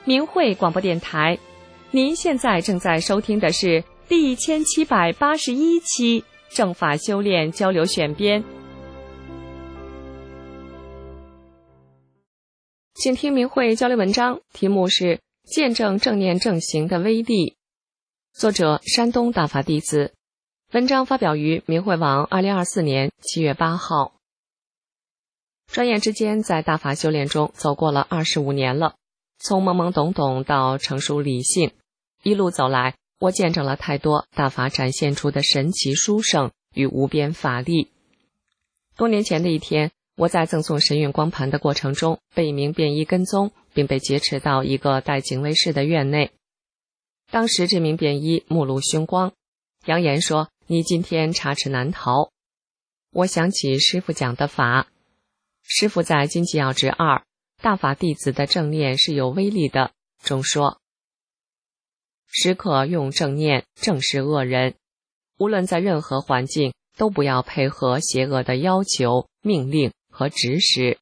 明慧广播电台，您现在正在收听的是第1781期正法修炼交流选编。请听明慧交流文章，题目是见证正念正行的威力，作者山东大法弟子。文章发表于明慧网2024年7月8号。转眼之间，在大法修炼中走过了25年了，从懵懵懂懂到成熟理性，一路走来，我见证了太多大法展现出的神奇殊胜与无边法力。多年前的一天，我在赠送神韵光盘的过程中，被一名便衣跟踪，并被劫持到一个带警卫室的院内。当时这名便衣目露凶光，扬言说：“你今天插翅难逃。”我想起师父讲的法，师父在《经济要旨2大法弟子的正念是有威力的中说，时刻用正念正视恶人，无论在任何环境都不要配合邪恶的要求、命令和指使。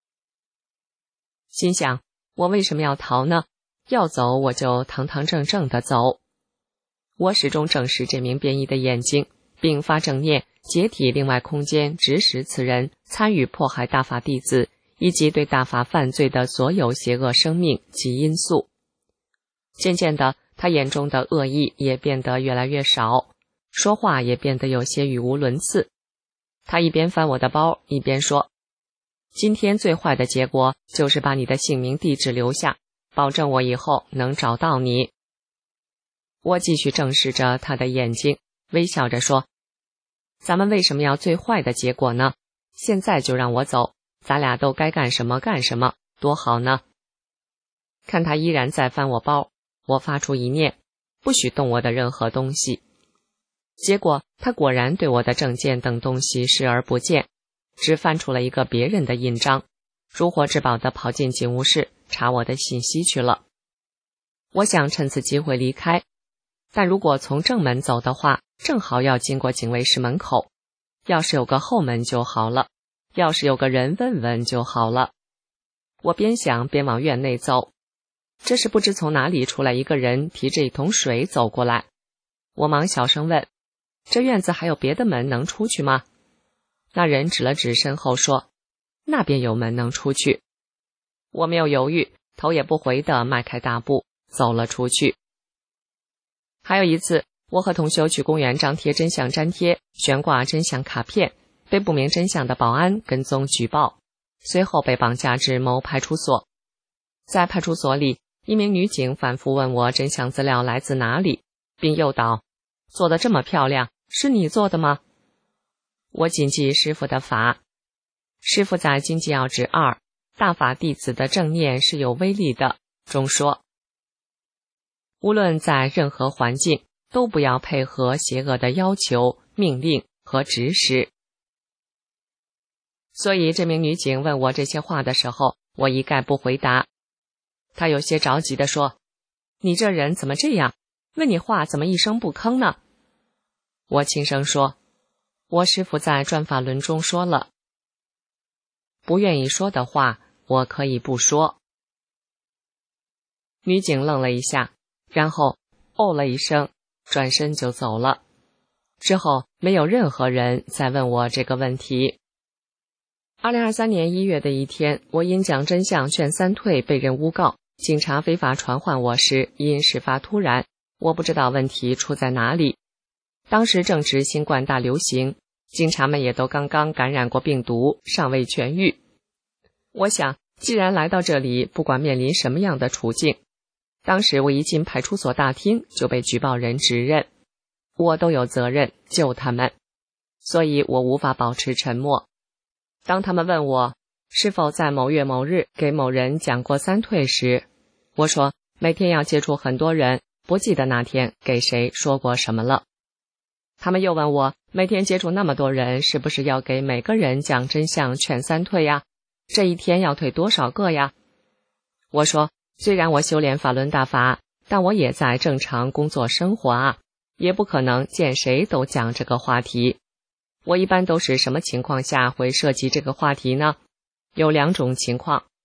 心想，我为什么要逃呢？要走我就堂堂正正地走。我始终正视这名便衣的眼睛，并发正念解体另外空间，指使此人参与迫害大法弟子以及对大法犯罪的所有邪恶生命及因素。渐渐的，他眼中的恶意也变得越来越少，说话也变得有些语无伦次。他一边翻我的包，一边说：“今天最坏的结果就是把你的姓名地址留下，保证我以后能找到你。”我继续正视着他的眼睛，微笑着说：“咱们为什么要最坏的结果呢？现在就让我走，咱俩都该干什么干什么，多好呢？”看他依然在翻我包，我发出一念，不许动我的任何东西。结果他果然对我的证件等东西视而不见，只翻出了一个别人的印章，如获至宝地跑进警务室查我的信息去了。我想趁此机会离开，但如果从正门走的话，正好要经过警卫室门口，要是有个后门就好了，要是有个人问问就好了。我边想边往院内走，这时不知从哪里出来一个人，提着一桶水走过来。我忙小声问：“这院子还有别的门能出去吗？”那人指了指身后说：“那边有门能出去。”我没有犹豫，头也不回地迈开大步走了出去。还有一次，我和同修去公园张贴真相粘贴，悬挂真相卡片，被不明真相的保安跟踪举报，随后被绑架至某派出所。在派出所里，一名女警反复问我真相资料来自哪里，并诱导：“做得这么漂亮，是你做的吗？”我谨记师父的法，师父在《经济要旨2大法弟子的正念是有威力的中说，无论在任何环境都不要配合邪恶的要求、命令和指使。所以这名女警问我这些话的时候，我一概不回答。她有些着急地说：“你这人怎么这样？问你话怎么一声不吭呢？”我轻声说：“我师父在转法轮中说了，不愿意说的话，我可以不说。”女警愣了一下，然后哦了一声，转身就走了。之后没有任何人再问我这个问题。2023年1月的一天，我因讲真相劝三退被人诬告，警察非法传唤我时，因事发突然，我不知道问题出在哪里。当时正值新冠大流行，警察们也都刚刚感染过病毒，尚未痊愈。我想，既然来到这里，不管面临什么样的处境，当时我一进派出所大厅就被举报人指认，我都有责任救他们，所以我无法保持沉默。当他们问我是否在某月某日给某人讲过三退时，我说每天要接触很多人，不记得那天给谁说过什么了。他们又问我每天接触那么多人，是不是要给每个人讲真相劝三退呀？这一天要退多少个呀？我说虽然我修炼法轮大法，但我也在正常工作生活啊，也不可能见谁都讲这个话题。我一般都是什么情况下会涉及这个话题呢？有两种情况。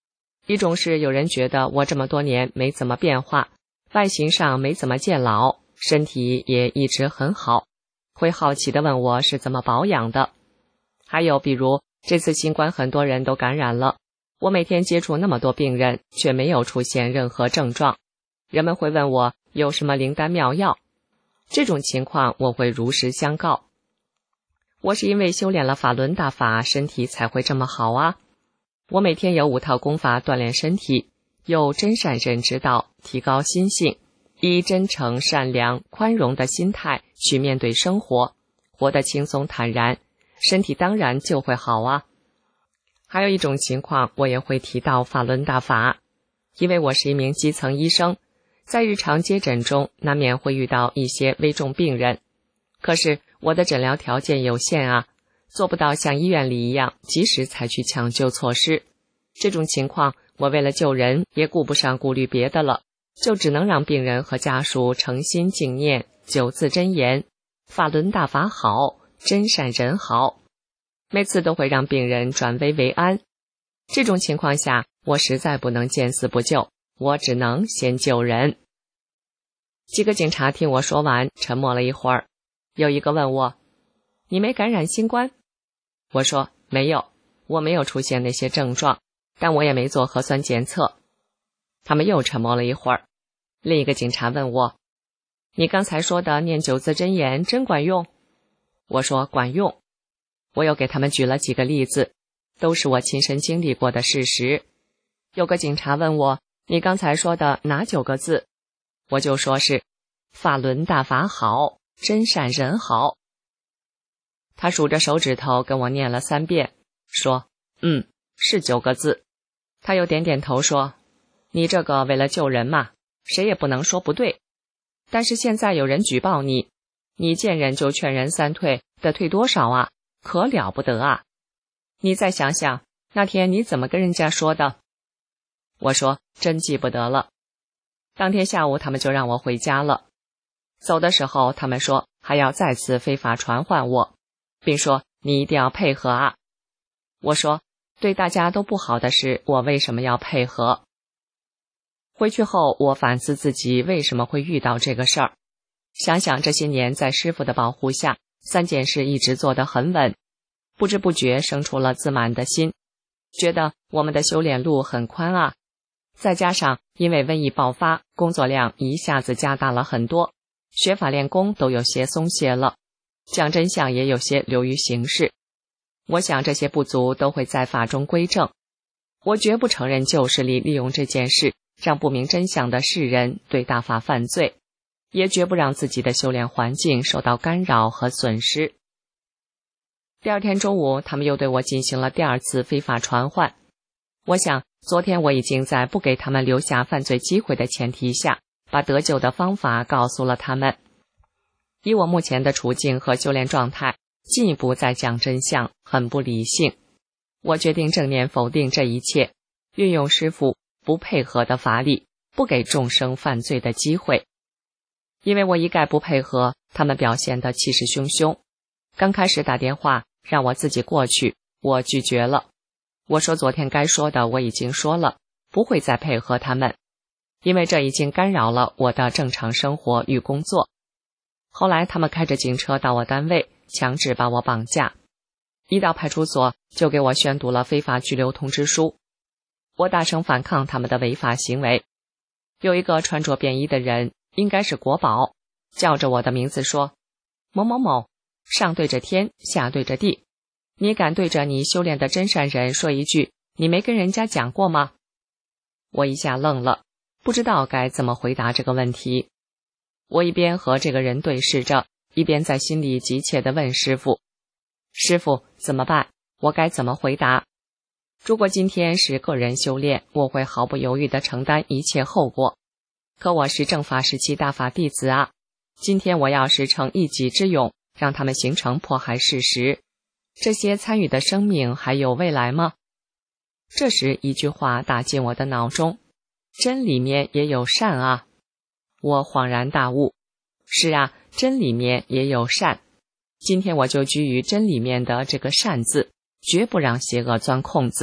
一种是有人觉得我这么多年没怎么变化，外形上没怎么见老，身体也一直很好，会好奇地问我是怎么保养的。还有比如这次新冠很多人都感染了，我每天接触那么多病人，却没有出现任何症状，人们会问我有什么灵丹妙药，这种情况我会如实相告。我是因为修炼了法轮大法，身体才会这么好啊。我每天有5套功法锻炼身体，有真善忍之道，提高心性，以真诚、善良、宽容的心态去面对生活，活得轻松坦然，身体当然就会好啊。还有一种情况我也会提到法轮大法，因为我是一名基层医生，在日常接诊中难免会遇到一些危重病人，可是我的诊疗条件有限啊，做不到像医院里一样及时采取抢救措施。这种情况我为了救人也顾不上顾虑别的了，就只能让病人和家属诚心敬念9字真言：法轮大法好，真善人好。每次都会让病人转危为安。这种情况下我实在不能见死不救，我只能先救人。几个警察听我说完沉默了一会儿，有一个问我：你没感染新冠？我说没有，我没有出现那些症状，但我也没做核酸检测。他们又沉默了一会儿，另一个警察问我：你刚才说的念9字真言真管用？我说管用。我又给他们举了几个例子，都是我亲身经历过的事实。有个警察问我：你刚才说的哪9个字？我就说是法轮大法好，真善人好。他数着手指头跟我念了3遍，说是9个字。他又点点头说：你这个为了救人嘛，谁也不能说不对。但是现在有人举报你，你见人就劝人3退，得退多少啊？可了不得啊！你再想想，那天你怎么跟人家说的？我说真记不得了。当天下午他们就让我回家了。走的时候他们说还要再次非法传唤我，并说你一定要配合啊。我说对大家都不好的事，我为什么要配合？回去后我反思自己为什么会遇到这个事儿，想想这些年在师父的保护下，3件事一直做得很稳，不知不觉生出了自满的心，觉得我们的修炼路很宽啊。再加上因为瘟疫爆发，工作量一下子加大了很多，学法练功都有些松懈了，讲真相也有些流于形式。我想这些不足都会在法中归正。我绝不承认旧势力利用这件事让不明真相的世人对大法犯罪，也绝不让自己的修炼环境受到干扰和损失。第2天中午，他们又对我进行了第2次非法传唤。我想昨天我已经在不给他们留下犯罪机会的前提下，把得救的方法告诉了他们。以我目前的处境和修炼状态，进一步再讲真相很不理性。我决定正面否定这一切，运用师父不配合的法力，不给众生犯罪的机会。因为我一概不配合，他们表现得气势汹汹。刚开始打电话让我自己过去，我拒绝了。我说昨天该说的我已经说了，不会再配合他们，因为这已经干扰了我的正常生活与工作。后来他们开着警车到我单位，强制把我绑架。一到派出所就给我宣读了非法拘留通知书。我大声反抗他们的违法行为。有一个穿着便衣的人，应该是国保，叫着我的名字说：某某某，上对着天，下对着地，你敢对着你修炼的真善人说一句你没跟人家讲过吗？我一下愣了，不知道该怎么回答这个问题。我一边和这个人对视着，一边在心里急切地问师父：师父，怎么办？我该怎么回答？如果今天是个人修炼，我会毫不犹豫地承担一切后果。可我是正法时期大法弟子啊，今天我要是逞一己之勇，让他们形成迫害事实，这些参与的生命还有未来吗？这时一句话打进我的脑中：真里面也有善啊！我恍然大悟，是啊，真里面也有善。今天我就居于真里面的这个善字，绝不让邪恶钻空子，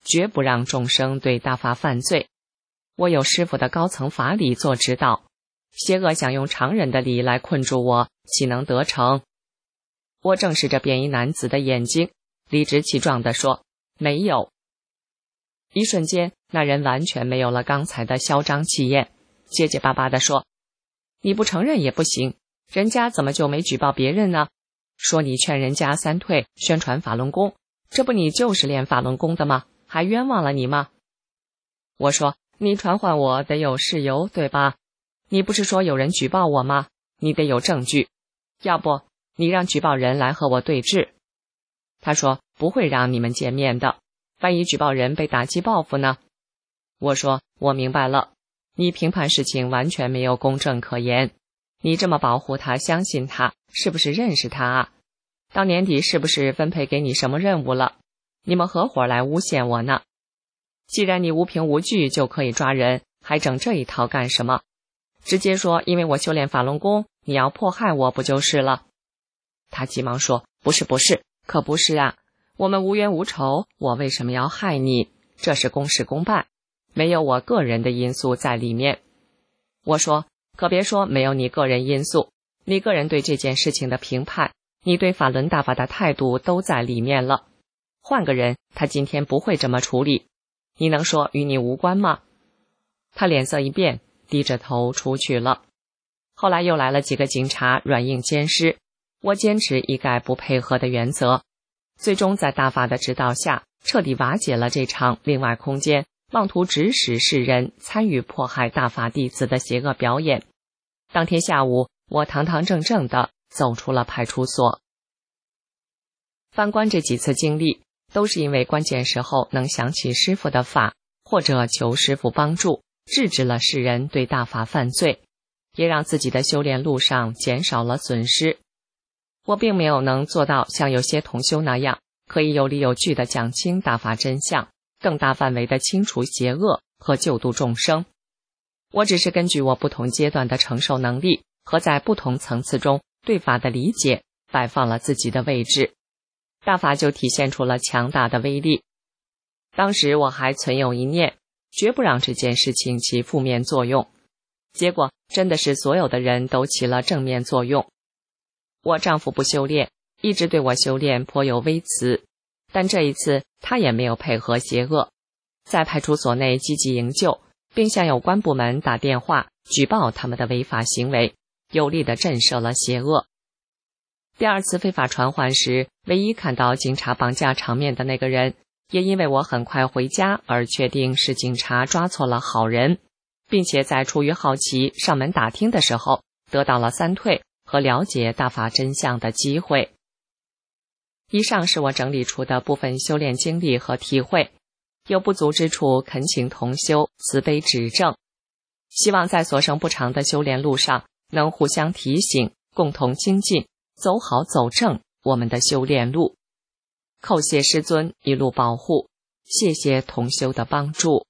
绝不让众生对大法犯罪。我有师父的高层法理做指导，邪恶想用常人的理来困住我，岂能得逞？我正视着便衣男子的眼睛，理直气壮地说：没有。一瞬间，那人完全没有了刚才的嚣张气焰，结结巴巴地说：你不承认也不行，人家怎么就没举报别人呢？说你劝人家三退，宣传法轮功，这不你就是练法轮功的吗？还冤枉了你吗？我说：你传唤我得有事由，对吧？你不是说有人举报我吗？你得有证据，要不你让举报人来和我对质。他说：不会让你们见面的，万一举报人被打击报复呢？我说：我明白了，你评判事情完全没有公正可言。你这么保护他，相信他，是不是认识他啊？到年底是不是分配给你什么任务了？你们合伙来诬陷我呢？既然你无凭无据就可以抓人，还整这一套干什么？直接说因为我修炼法轮功，你要迫害我不就是了？他急忙说：不是，可不是啊，我们无冤无仇，我为什么要害你？这是公事公办，没有我个人的因素在里面。我说：可别说没有你个人因素，你个人对这件事情的评判，你对法轮大法的态度都在里面了。换个人，他今天不会这么处理，你能说与你无关吗？他脸色一变，低着头出去了。后来又来了几个警察软硬兼施，我坚持一概不配合的原则，最终在大法的指导下，彻底瓦解了这场另外空间妄图指使世人参与迫害大法弟子的邪恶表演。当天下午，我堂堂正正地走出了派出所。反观这几次经历，都是因为关键时候能想起师父的法，或者求师父帮助，制止了世人对大法犯罪，也让自己的修炼路上减少了损失。我并没有能做到像有些同修那样，可以有理有据地讲清大法真相，更大范围地清除邪恶和救度众生。我只是根据我不同阶段的承受能力和在不同层次中对法的理解，摆放了自己的位置，大法就体现出了强大的威力。当时我还存有一念，绝不让这件事情起负面作用，结果真的是所有的人都起了正面作用。我丈夫不修炼，一直对我修炼颇有微词，但这一次他也没有配合邪恶，在派出所内积极营救，并向有关部门打电话举报他们的违法行为，有力地震慑了邪恶。第二次非法传唤时，唯一看到警察绑架场面的那个人，也因为我很快回家而确定是警察抓错了好人，并且在出于好奇上门打听的时候，得到了三退和了解大法真相的机会。以上是我整理出的部分修炼经历和体会，有不足之处恳请同修慈悲指正，希望在所剩不长的修炼路上能互相提醒，共同精进，走好走正我们的修炼路。叩谢师尊一路保护，谢谢同修的帮助。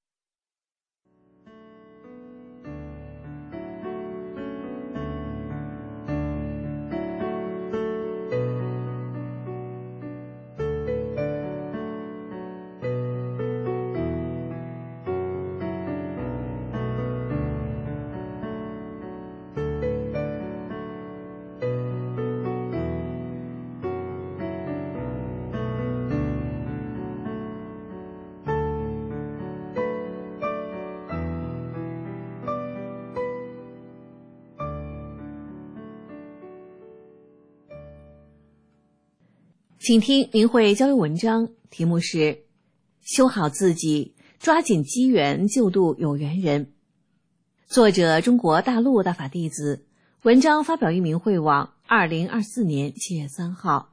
请听明慧交流文章，题目是修好自己，抓紧机缘救度有缘人。作者中国大陆大法弟子，文章发表于明慧网2024年7月3号。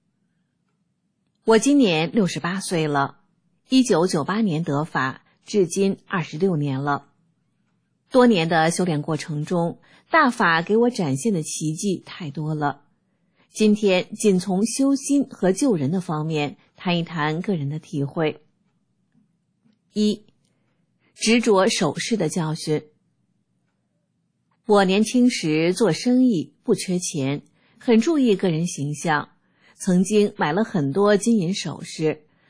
我今年68岁了，1998年得法，至今26年了。多年的修炼过程中，大法给我展现的奇迹太多了。今天仅从修心和救人的方面谈一谈个人的体会。一、执着守势的教训。我年轻时做生意不缺钱，很注意个人形象，曾经买了很多金银首饰，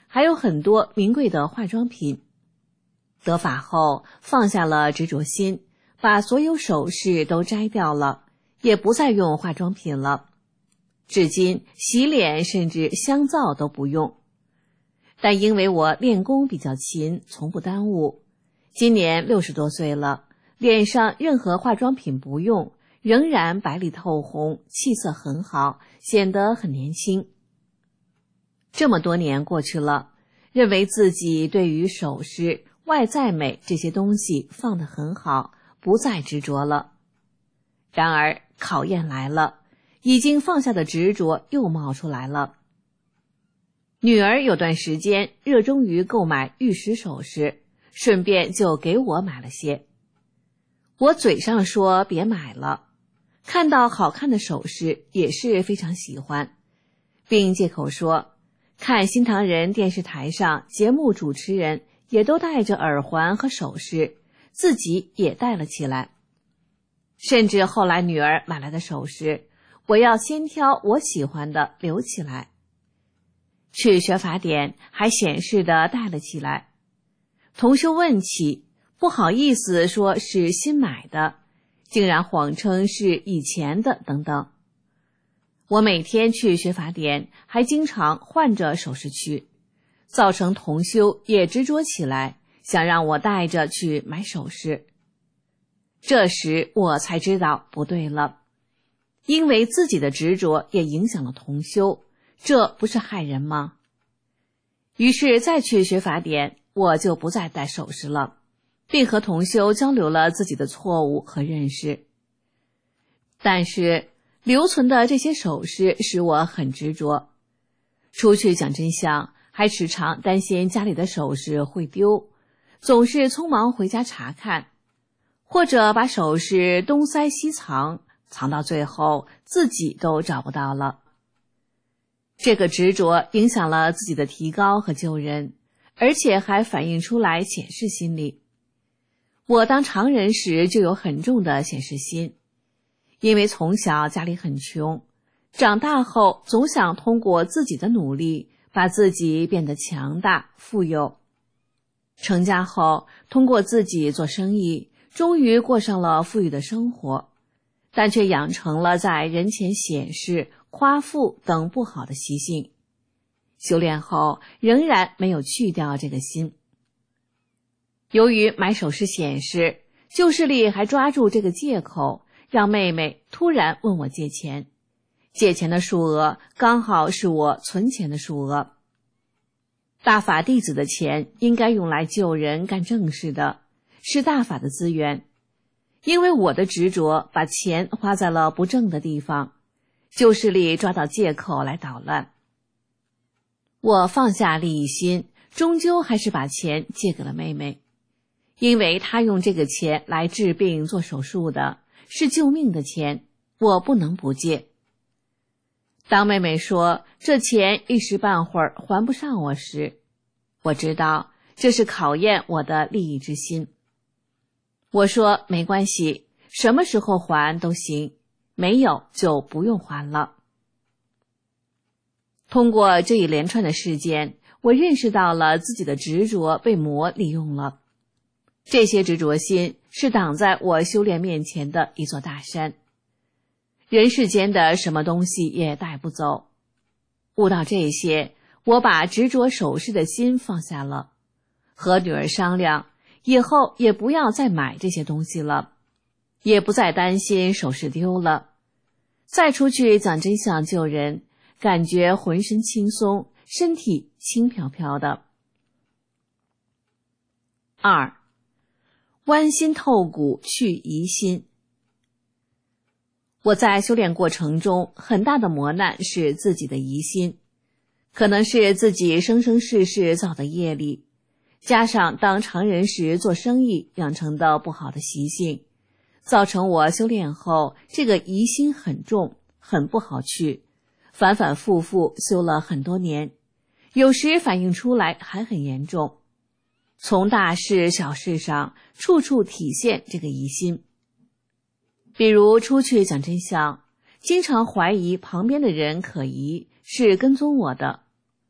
还有很多名贵的化妆品。得法后放下了执着心，把所有首饰都摘掉了，也不再用化妆品了。至今洗脸甚至香皂都不用。但因为我练功比较勤，从不耽误，今年60多岁了，脸上任何化妆品不用，仍然白里透红，气色很好，显得很年轻。这么多年过去了，认为自己对于首饰、外在美这些东西放得很好，不再执着了。然而考验来了，已经放下的执着又冒出来了。女儿有段时间热衷于购买玉石首饰，顺便就给我买了些。我嘴上说别买了，看到好看的首饰也是非常喜欢，并借口说看新唐人电视台上节目主持人也都戴着耳环和首饰，自己也戴了起来。甚至后来女儿买来的首饰，我要先挑我喜欢的留起来。去学法典还显示地戴了起来。同修问起，不好意思说是新买的，竟然谎称是以前的等等。我每天去学法典，还经常换着首饰去，造成同修也执着起来，想让我带着去买首饰。这时我才知道不对了，因为自己的执着也影响了同修，这不是害人吗？于是再去学法典，我就不再戴首饰了，并和同修交流了自己的错误和认识。但是留存的这些首饰使我很执着，出去讲真相还时常担心家里的首饰会丢，总是匆忙回家查看，或者把首饰东塞西藏，藏到最后自己都找不到了。这个执着影响了自己的提高和救人，而且还反映出来显示心理。我当常人时就有很重的显示心，因为从小家里很穷，长大后总想通过自己的努力把自己变得强大富有。成家后通过自己做生意，终于过上了富裕的生活，但却养成了在人前显示、夸富等不好的习性。修炼后仍然没有去掉这个心。由于买首饰显示，旧势力还抓住这个借口，让妹妹突然问我借钱，借钱的数额刚好是我存钱的数额。大法弟子的钱应该用来救人干正事的，是大法的资源。因为我的执着把钱花在了不正的地方，旧势力抓到借口来捣乱。我放下利益心，终究还是把钱借给了妹妹，因为她用这个钱来治病做手术的，是救命的钱，我不能不借。当妹妹说这钱一时半会儿还不上我时，我知道这是考验我的利益之心。我说没关系，什么时候还都行，没有就不用还了。通过这一连串的事件，我认识到了自己的执着被魔利用了。这些执着心是挡在我修炼面前的一座大山，人世间的什么东西也带不走。悟到这些，我把执着首饰的心放下了，和女儿商量，以后也不要再买这些东西了，也不再担心首饰丢了。再出去讲真相救人，感觉浑身轻松，身体轻飘飘的。2. 剜心透骨去疑心。我在修炼过程中很大的磨难是自己的疑心，可能是自己生生世世造的业力，加上当常人时做生意养成的不好的习性，造成我修炼后这个疑心很重，很不好去，反反复复修了很多年，有时反映出来还很严重，从大事小事上处处体现这个疑心。比如出去讲真相，经常怀疑旁边的人可疑，是跟踪我的。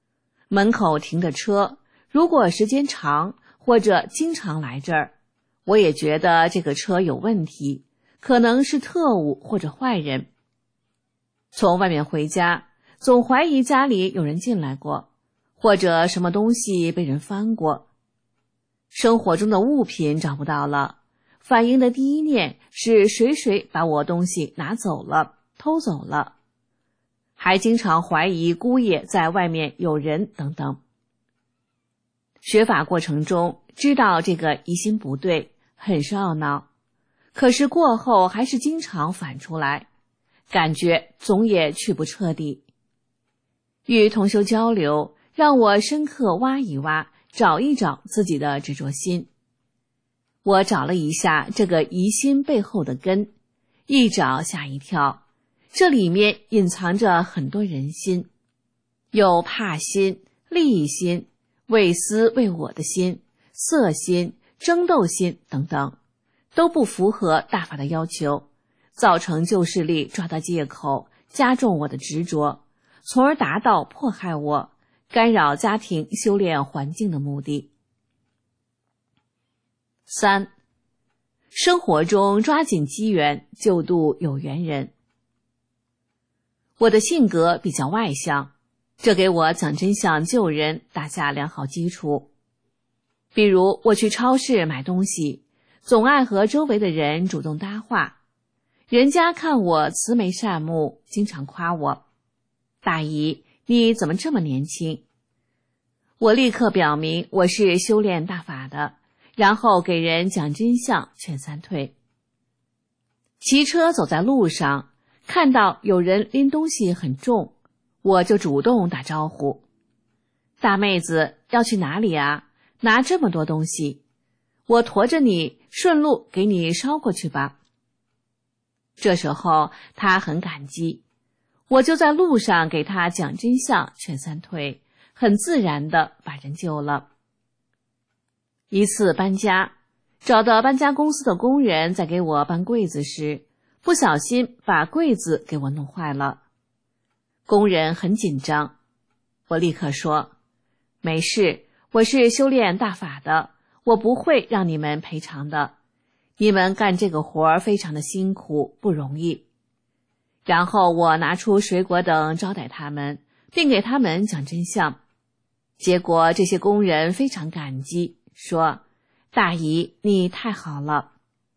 门口停的车，如果时间长或者经常来这儿，我也觉得这个车有问题，可能是特务或者坏人。从外面回家，总怀疑家里有人进来过，或者什么东西被人翻过。生活中的物品找不到了，反应的第一念是谁把我东西拿走了，偷走了。还经常怀疑姑爷在外面有人等等。学法过程中知道这个疑心不对，很是懊恼，可是过后还是经常反出来，感觉总也去不彻底。与同修交流，让我深刻挖一挖，找一找自己的执着心。我找了一下这个疑心背后的根，一找吓一跳，这里面隐藏着很多人心，有怕心、利益心、为私为我的心、色心、争斗心等等，都不符合大法的要求，造成旧势力抓到借口，加重我的执着，从而达到迫害我、干扰家庭修炼环境的目的。3. 生活中抓紧机缘，救度有缘人。我的性格比较外向，这给我讲真相救人打下良好基础。比如我去超市买东西，总爱和周围的人主动搭话，人家看我慈眉善目，经常夸我：大姨，你怎么这么年轻？我立刻表明我是修炼大法的，然后给人讲真相，劝三退。骑车走在路上，看到有人拎东西很重，我就主动打招呼：大妹子，要去哪里啊？拿这么多东西，我驮着你，顺路给你捎过去吧。这时候他很感激，我就在路上给他讲真相，劝三退，很自然地把人救了。一次搬家，找到搬家公司的工人在给我搬柜子时，不小心把柜子给我弄坏了。工人很紧张，我立刻说：没事，我是修炼大法的，我不会让你们赔偿的，你们干这个活非常的辛苦，不容易。然后我拿出水果等招待他们，并给他们讲真相。结果这些工人非常感激，说：大姨，你太好了。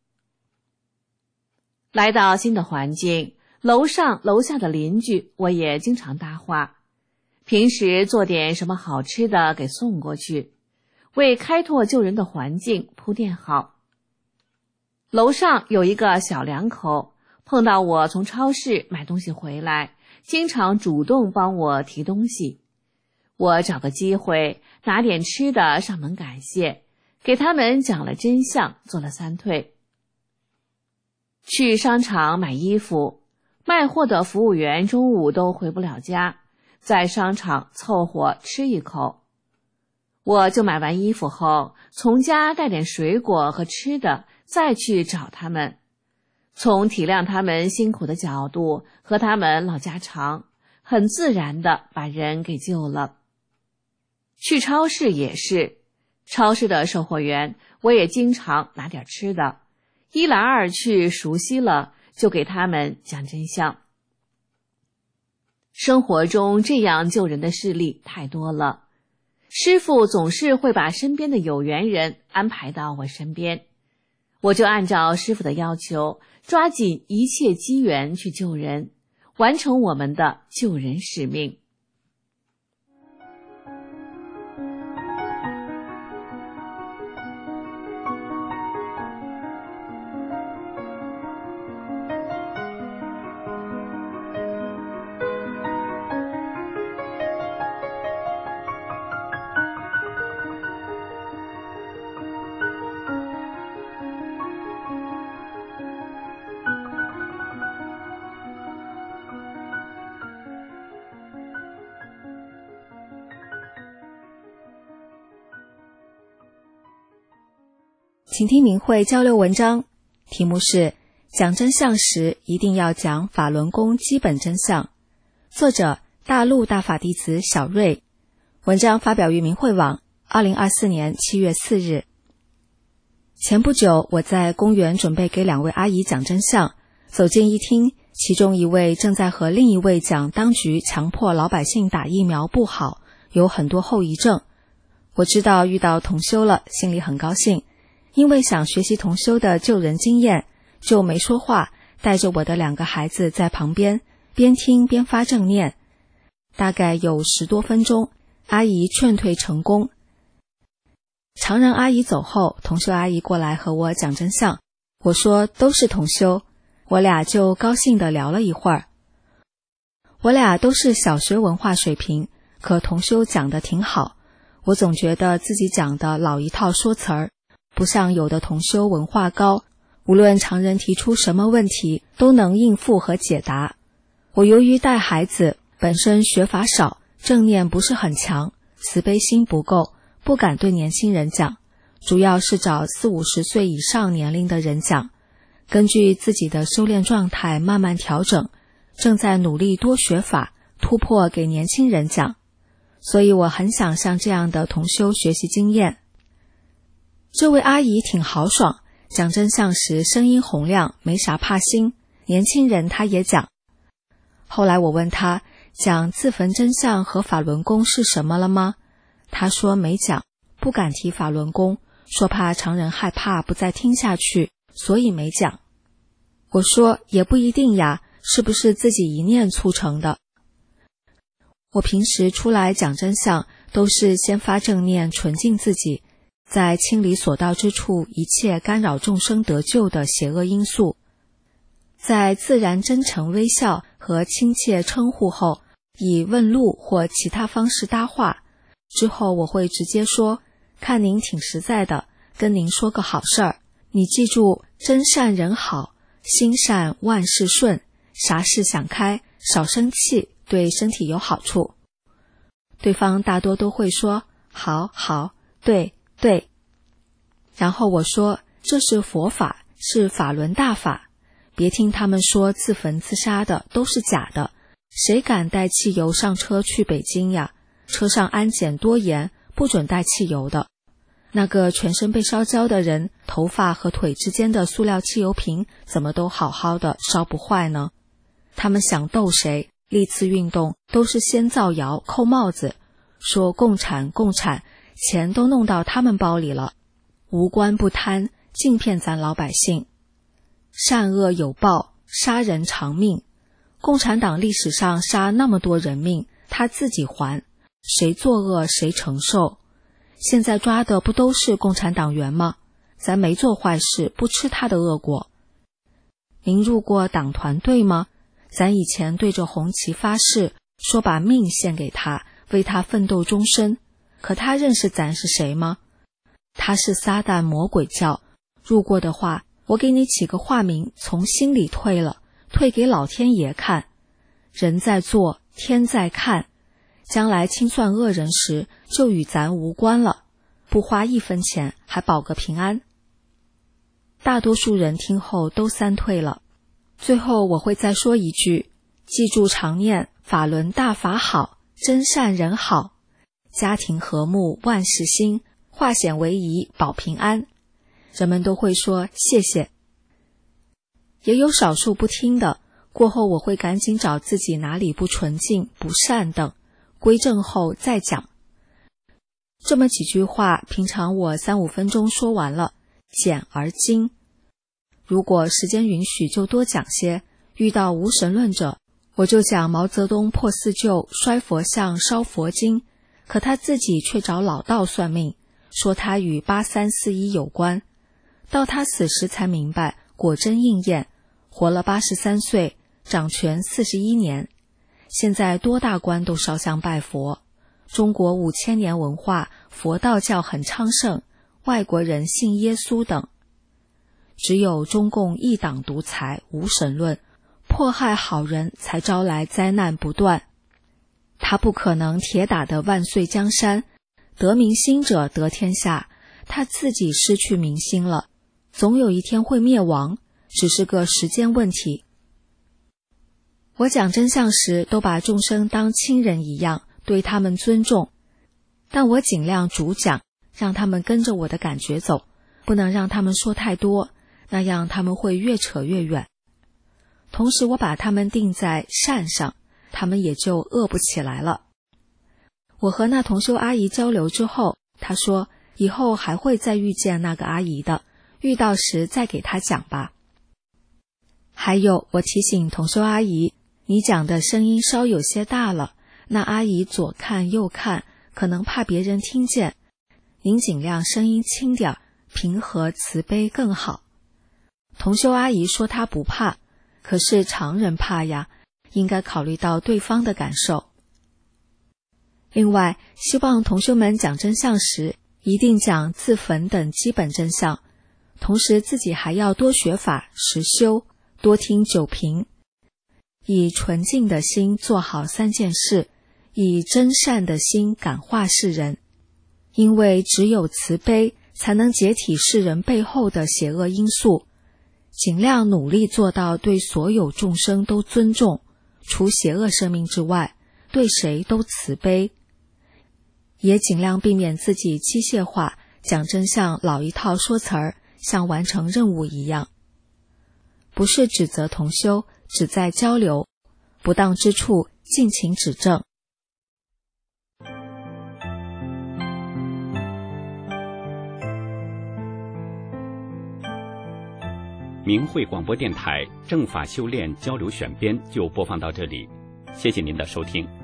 来到新的环境，楼上楼下的邻居我也经常搭话，平时做点什么好吃的给送过去，为开拓救人的环境铺垫好。楼上有一个小两口，碰到我从超市买东西回来，经常主动帮我提东西。我找个机会拿点吃的上门感谢，给他们讲了真相，做了三退。去商场买衣服，卖货的服务员中午都回不了家，在商场凑合吃一口。我就买完衣服后，从家带点水果和吃的，再去找他们，从体谅他们辛苦的角度和他们唠家常，很自然地把人给救了。去超市也是，超市的售货员我也经常拿点吃的，一来二去熟悉了，就给他们讲真相。生活中这样救人的事例太多了，师父总是会把身边的有缘人安排到我身边，我就按照师父的要求，抓紧一切机缘去救人，完成我们的救人使命。 请听明慧交流文章，题目是讲真相时一定要讲法轮功基本真相，作者大陆大法弟子小瑞， 文章发表于明慧网2024年7月4日。前不久，我在公园准备给2位阿姨讲真相，走进一厅，其中一位正在和另一位讲当局强迫老百姓打疫苗不好，有很多后遗症。我知道遇到同修了，心里很高兴，因为想学习同修的救人经验，就没说话，带着我的2个孩子在旁边，边听边发正念。大概有10多分钟，阿姨劝退成功。常人阿姨走后，同修阿姨过来和我讲真相，我说都是同修，我俩就高兴地聊了一会儿。我俩都是小学文化水平，可同修讲得挺好，我总觉得自己讲的老一套说辞儿，不像有的同修文化高，无论常人提出什么问题都能应付和解答。我由于带孩子，本身学法少，正念不是很强，慈悲心不够，不敢对年轻人讲，主要是找40-50岁以上年龄的人讲，根据自己的修炼状态慢慢调整，正在努力多学法，突破给年轻人讲，所以我很想向这样的同修学习经验。这位阿姨挺豪爽，讲真相时声音洪亮，没啥怕心，年轻人她也讲。后来我问她讲自焚真相和法轮功是什么了吗？她说没讲，不敢提法轮功，说怕常人害怕不再听下去，所以没讲。我说也不一定呀，是不是自己一念促成的？我平时出来讲真相，都是先发正念纯净自己，再清理所到之处一切干扰众生得救的邪恶因素。在自然真诚微笑和亲切称呼后，以问路或其他方式搭话，之后我会直接说，看您挺实在的，跟您说个好事儿，你记住真善人好，心善万事顺，啥事想开，少生气，对身体有好处。对方大多都会说好好，对对。然后我说这是佛法，是法轮大法，别听他们说自焚自杀的都是假的，谁敢带汽油上车去北京呀？车上安检多严，不准带汽油的。那个全身被烧焦的人，头发和腿之间的塑料汽油瓶怎么都好好的，烧不坏呢？他们想斗谁？历次运动都是先造谣扣帽子，说共产共产，钱都弄到他们包里了，无官不贪，净骗咱老百姓。善恶有报，杀人偿命。共产党历史上杀那么多人命，他自己还，谁作恶谁承受。现在抓的不都是共产党员吗？咱没做坏事，不吃他的恶果。您入过党团队吗？咱以前对着红旗发誓，说把命献给他，为他奋斗终身。可他认识咱是谁吗？他是撒旦魔鬼教，入过的话，我给你起个化名，从心里退了，退给老天爷看。人在做，天在看，将来清算恶人时，就与咱无关了，不花1分钱，还保个平安。大多数人听后都三退了。最后我会再说一句，记住常念法轮大法好，真善人好，家庭和睦万事兴，化险为夷保平安。人们都会说谢谢。也有少数不听的，过后我会赶紧找自己哪里不纯净不善等，归正后再讲。这么几句话，平常我3-5分钟说完了，简而精。如果时间允许就多讲些，遇到无神论者，我就讲毛泽东破四旧，摔佛像，烧佛经，可他自己却找老道算命，说他与8341有关。到他死时才明白，果真应验，活了83岁，掌权41年。现在多大官都烧香拜佛。中国5000年文化，佛道教很昌盛，外国人信耶稣等。只有中共一党独裁，无神论，迫害好人，才招来灾难不断。他不可能铁打的万岁江山，得民心者得天下，他自己失去民心了，总有一天会灭亡，只是个时间问题。我讲真相时，都把众生当亲人一样，对他们尊重。 但我尽量主讲，让他们跟着我的感觉走，不能让他们说太多，那样他们会越扯越远。同时我把他们定在善上，他们也就恶不起来了。我和那同修阿姨交流之后，她说以后还会再遇见那个阿姨的，遇到时再给她讲吧。还有，我提醒同修阿姨，你讲的声音稍有些大了，那阿姨左看右看，可能怕别人听见，您尽量声音轻点，平和慈悲更好。同修阿姨说她不怕，可是常人怕呀，应该考虑到对方的感受。另外，希望同修们讲真相时，一定讲自焚等基本真相，同时自己还要多学法实修，多听九评，以纯净的心做好3件事，以真善的心感化世人。因为只有慈悲才能解体世人背后的邪恶因素，尽量努力做到对所有众生都尊重，除邪恶生命之外，对谁都慈悲，也尽量避免自己机械化，讲真相老一套说词儿，像完成任务一样。不是指责同修，只在交流，不当之处尽情指正。 明慧广播电台正法修炼交流选编就播放到这里，谢谢您的收听。